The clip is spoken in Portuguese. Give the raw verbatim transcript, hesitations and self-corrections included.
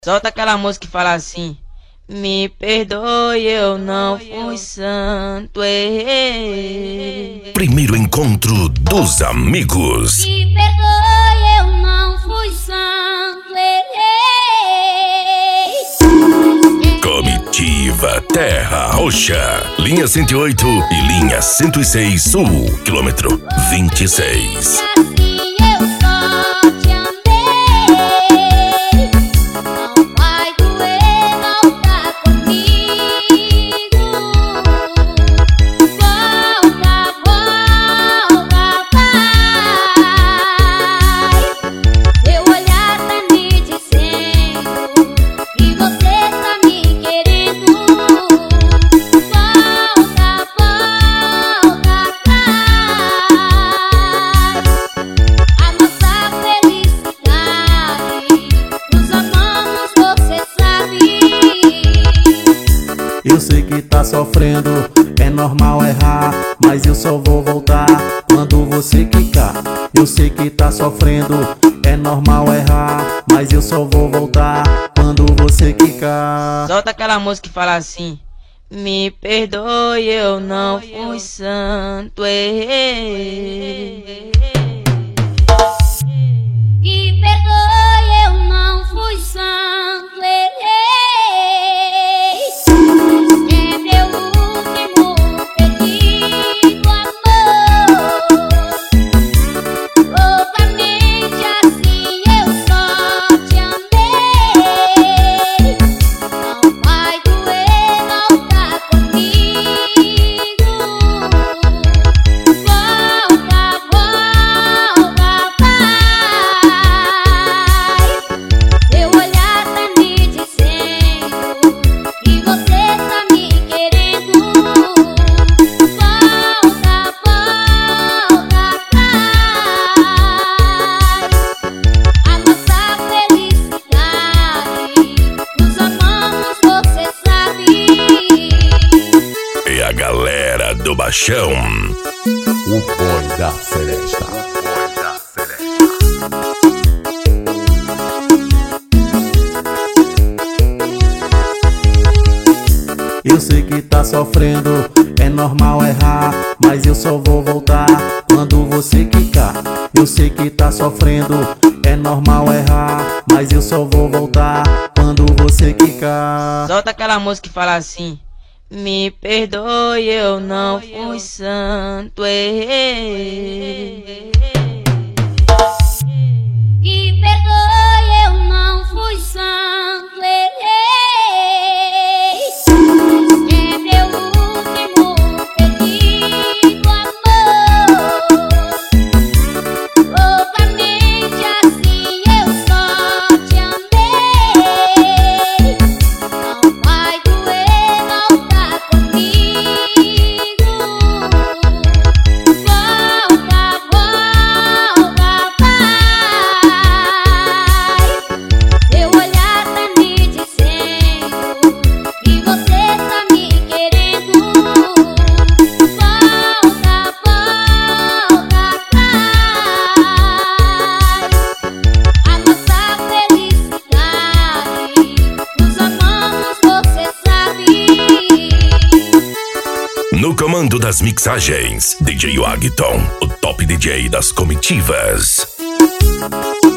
Solta aquela música que fala assim: me perdoe, eu não fui santo, errei. Primeiro encontro dos amigos. Me perdoe, eu não fui santo, errei. Comitiva Terra Roxa, linha cento e oito e linha cento e seis Sul, quilômetro vinte e seis. Eu sei que tá sofrendo, é normal errar, mas eu só vou voltar quando você quicar. Eu sei que tá sofrendo, é normal errar, mas eu só vou voltar quando você quicar. Solta aquela música que fala assim: me perdoe, eu não fui santo, errei. Me perdoe, eu não fui santo, errei. Galera do Baixão, o boy da Celesta. Eu sei que tá sofrendo, é normal errar, mas eu só vou voltar quando você quicar. Eu sei que tá sofrendo, é normal errar, mas eu só vou voltar quando você quicar. Solta aquela música que fala assim: me perdoe, eu não fui santo, errei. Me perdoe, eu não fui santo, errei. É meu último pedido, amor. Loucamente assim eu só te amei. Não vai doer voltar comigo. Volta, volta, vai. Seu olhar tá me dizendo que você tá me querendo. Volta, volta atrás. A nossa felicidade nos amamos, você sabe. no comando das mixagens, D J Wagton, o top D J das comitivas.